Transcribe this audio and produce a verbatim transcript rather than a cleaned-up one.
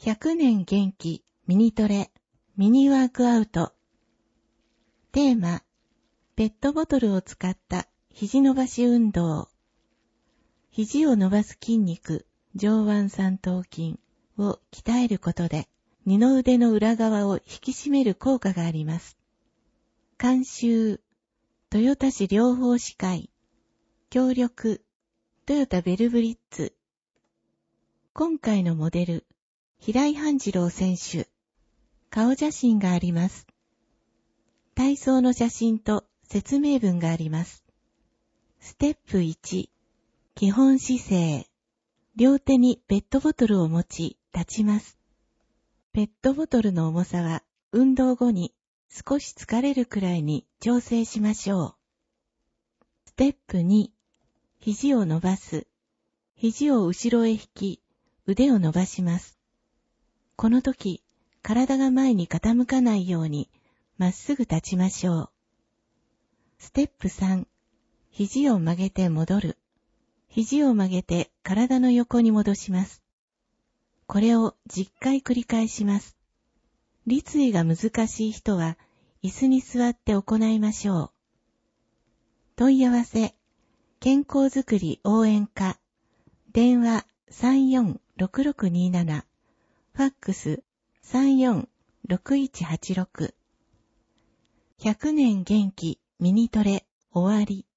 ひゃくねん元気ミニトレミニワークアウト。テーマ、ペットボトルを使った肘伸ばし運動。肘を伸ばす筋肉、上腕三頭筋を鍛えることで、二の腕の裏側を引き締める効果があります。監修、豊田市療法士会。協力、トヨタベルブリッツ。今回のモデル、平井半次郎選手。顔写真があります。体操の写真と説明文があります。ステップいち、基本姿勢。両手にペットボトルを持ち立ちます。ペットボトルの重さは運動後に少し疲れるくらいに調整しましょう。ステップに、肘を伸ばす。肘を後ろへ引き、腕を伸ばします。この時、体が前に傾かないようにまっすぐ立ちましょう。ステップさん、肘を曲げて戻る。肘を曲げて体の横に戻します。これをじゅっかい繰り返します。立位が難しい人は椅子に座って行いましょう。問い合わせ、健康づくり応援課、電話 さんよんろくろくにーなな、ファックス さんよんろくいちはちろく。ひゃくねん元気ミニトレ終わり。